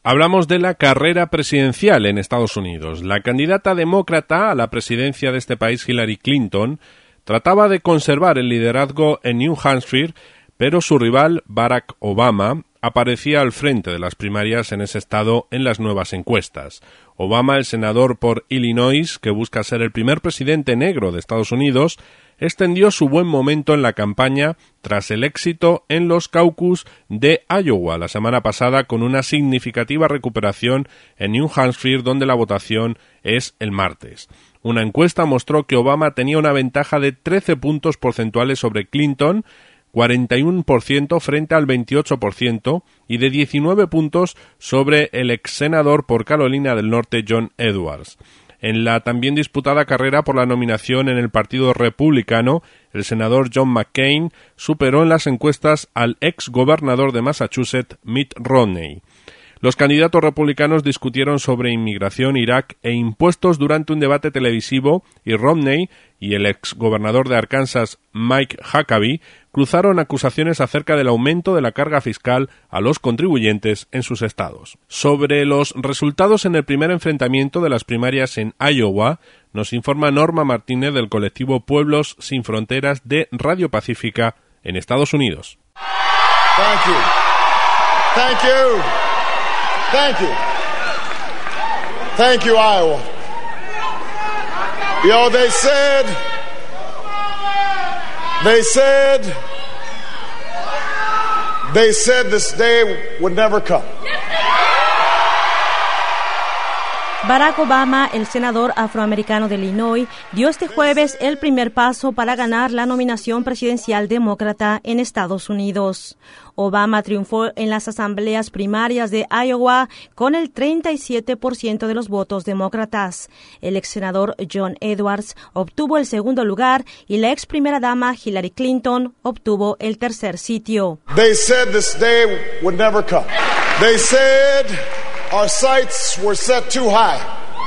Hablamos de la carrera presidencial en Estados Unidos. La candidata demócrata a la presidencia de este país, Hillary Clinton, trataba de conservar el liderazgo en New Hampshire, pero su rival, Barack Obama, aparecía al frente de las primarias en ese estado en las nuevas encuestas. Obama, el senador por Illinois, que busca ser el primer presidente negro de Estados Unidos, extendió su buen momento en la campaña tras el éxito en los caucus de Iowa la semana pasada, con una significativa recuperación en New Hampshire, donde la votación es el martes. Una encuesta mostró que Obama tenía una ventaja de 13 puntos porcentuales sobre Clinton, 41% frente al 28%, y de 19 puntos sobre el ex senador por Carolina del Norte, John Edwards. En la también disputada carrera por la nominación en el Partido Republicano, el senador John McCain superó en las encuestas al ex gobernador de Massachusetts, Mitt Romney. Los candidatos republicanos discutieron sobre inmigración, Irak e impuestos durante un debate televisivo, y Romney y el ex gobernador de Arkansas, Mike Huckabee, cruzaron acusaciones acerca del aumento de la carga fiscal a los contribuyentes en sus estados. Sobre los resultados en el primer enfrentamiento de las primarias en Iowa, nos informa Norma Martínez del colectivo Pueblos Sin Fronteras de Radio Pacífica en Estados Unidos. Thank you. Thank you. Thank you. Thank you, Iowa. You know, they said this day would never come. Barack Obama, el senador afroamericano de Illinois, dio este jueves el primer paso para ganar la nominación presidencial demócrata en Estados Unidos. Obama triunfó en las asambleas primarias de Iowa con el 37% de los votos demócratas. El ex senador John Edwards obtuvo el segundo lugar y la ex primera dama Hillary Clinton obtuvo el tercer sitio. They said this day would never come. They said our sights were set too high.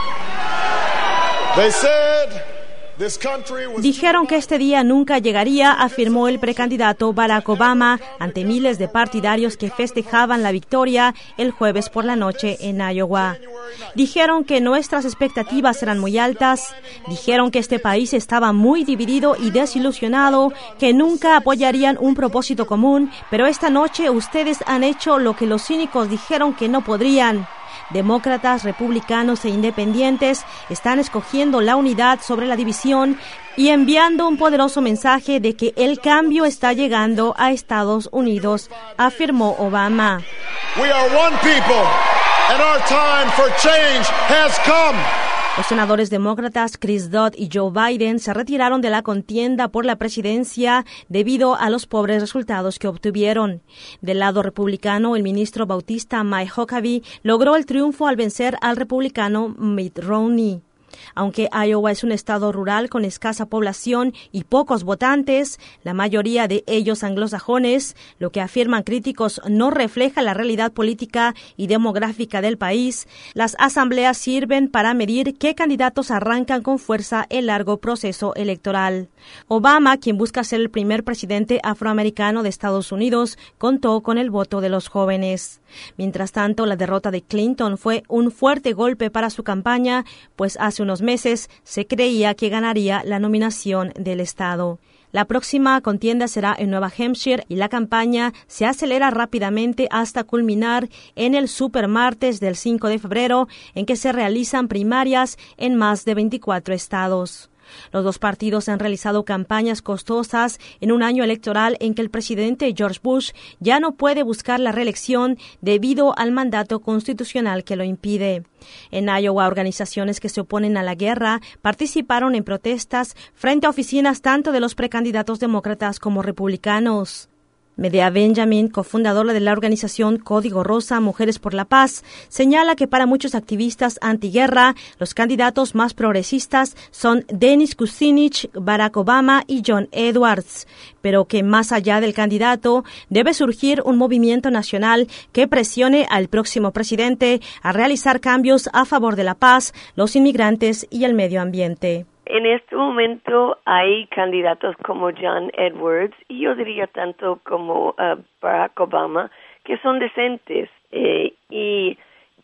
They said this country was... Dijeron que este día nunca llegaría, afirmó el precandidato Barack Obama ante miles de partidarios que festejaban la victoria el jueves por la noche en Iowa. Dijeron que nuestras expectativas eran muy altas, dijeron que este país estaba muy dividido y desilusionado, que nunca apoyarían un propósito común, pero esta noche ustedes han hecho lo que los cínicos dijeron que no podrían. Demócratas, republicanos e independientes están escogiendo la unidad sobre la división y enviando un poderoso mensaje de que el cambio está llegando a Estados Unidos, afirmó Obama. We are one people and our time for change has come. Los senadores demócratas Chris Dodd y Joe Biden se retiraron de la contienda por la presidencia debido a los pobres resultados que obtuvieron. Del lado republicano, el ministro bautista Mike Huckabee logró el triunfo al vencer al republicano Mitt Romney. Aunque Iowa es un estado rural con escasa población y pocos votantes, la mayoría de ellos anglosajones, lo que afirman críticos no refleja la realidad política y demográfica del país, las asambleas sirven para medir qué candidatos arrancan con fuerza el largo proceso electoral. Obama, quien busca ser el primer presidente afroamericano de Estados Unidos, contó con el voto de los jóvenes. Mientras tanto, la derrota de Clinton fue un fuerte golpe para su campaña, pues hace unos meses se creía que ganaría la nominación del estado. La próxima contienda será en Nueva Hampshire y la campaña se acelera rápidamente hasta culminar en el supermartes del 5 de febrero, en que se realizan primarias en más de 24 estados. Los dos partidos han realizado campañas costosas en un año electoral en que el presidente George Bush ya no puede buscar la reelección debido al mandato constitucional que lo impide. En Iowa, organizaciones que se oponen a la guerra participaron en protestas frente a oficinas tanto de los precandidatos demócratas como republicanos. Medea Benjamin, cofundadora de la organización Código Rosa Mujeres por la Paz, señala que para muchos activistas antiguerra, los candidatos más progresistas son Dennis Kucinich, Barack Obama y John Edwards, pero que más allá del candidato debe surgir un movimiento nacional que presione al próximo presidente a realizar cambios a favor de la paz, los inmigrantes y el medio ambiente. En este momento hay candidatos como John Edwards y yo diría tanto como Barack Obama que son decentes y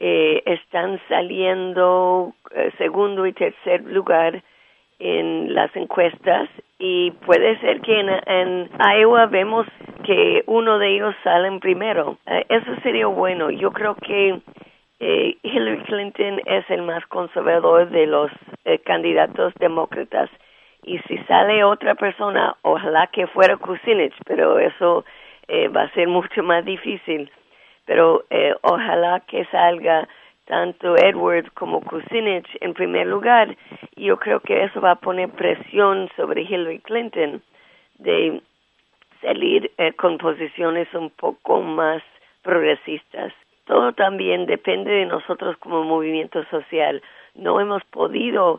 están saliendo segundo y tercer lugar en las encuestas, y puede ser que en Iowa vemos que uno de ellos sale en primero. Eso sería bueno. Yo creo que Hillary Clinton es el más conservador de los candidatos demócratas, y si sale otra persona, ojalá que fuera Kucinich, pero eso va a ser mucho más difícil. Pero ojalá que salga tanto Edwards como Kucinich en primer lugar. Yo creo que eso va a poner presión sobre Hillary Clinton de salir con posiciones un poco más progresistas. Todo también depende de nosotros como movimiento social. No hemos podido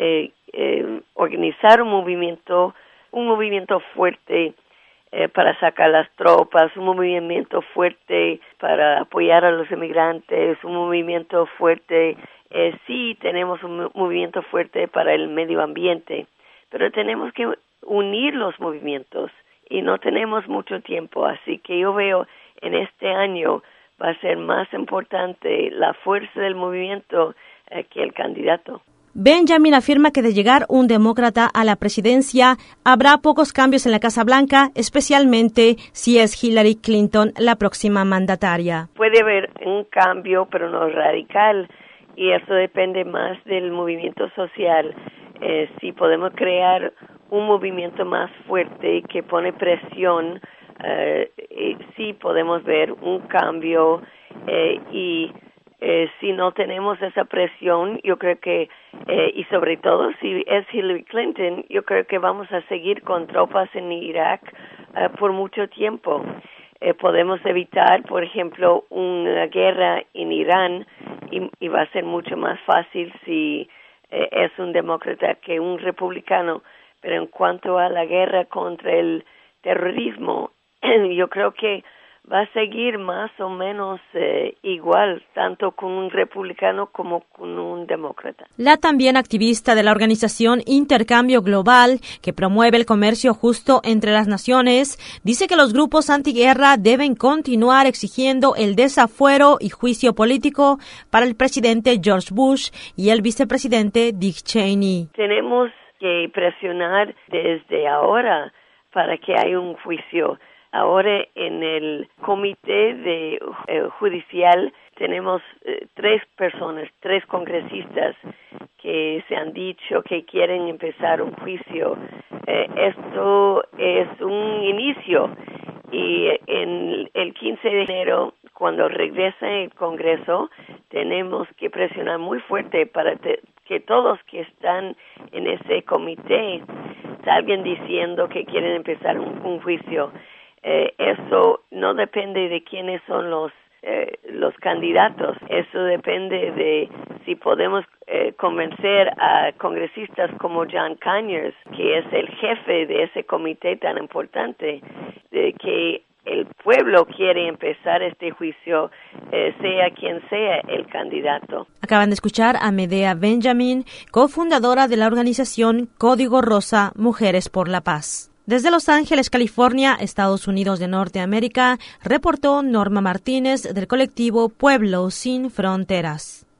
organizar un movimiento fuerte para sacar las tropas, un movimiento fuerte para apoyar a los inmigrantes, un movimiento fuerte, sí tenemos un movimiento fuerte para el medio ambiente, pero tenemos que unir los movimientos y no tenemos mucho tiempo, así que yo veo en este año va a ser más importante la fuerza del movimiento que el candidato. Benjamin afirma que de llegar un demócrata a la presidencia, habrá pocos cambios en la Casa Blanca, especialmente si es Hillary Clinton la próxima mandataria. Puede haber un cambio, pero no radical, y eso depende más del movimiento social. Si podemos crear un movimiento más fuerte que pone presión, sí podemos ver un cambio, y si no tenemos esa presión, yo creo que, y sobre todo si es Hillary Clinton, yo creo que vamos a seguir con tropas en Irak por mucho tiempo. Podemos evitar, por ejemplo, una guerra en Irán, y va a ser mucho más fácil si es un demócrata que un republicano. Pero en cuanto a la guerra contra el terrorismo, yo creo que va a seguir más o menos igual, tanto con un republicano como con un demócrata. La también activista de la organización Intercambio Global, que promueve el comercio justo entre las naciones, dice que los grupos antiguerra deben continuar exigiendo el desafuero y juicio político para el presidente George Bush y el vicepresidente Dick Cheney. Tenemos que presionar desde ahora para que haya un juicio. Ahora en el comité judicial tenemos 3 congresistas que se han dicho que quieren empezar un juicio. Esto es un inicio, y en el 15 de enero, cuando regrese el Congreso, tenemos que presionar muy fuerte para que todos que están en ese comité salgan diciendo que quieren empezar un juicio. Eso no depende de quiénes son los candidatos. Eso depende de si podemos convencer a congresistas como John Conyers, que es el jefe de ese comité tan importante, de que el pueblo quiere empezar este juicio, sea quien sea el candidato. Acaban de escuchar a Medea Benjamin, cofundadora de la organización Código Rosa Mujeres por la Paz. Desde Los Ángeles, California, Estados Unidos de Norteamérica, reportó Norma Martínez del colectivo Pueblos Sin Fronteras.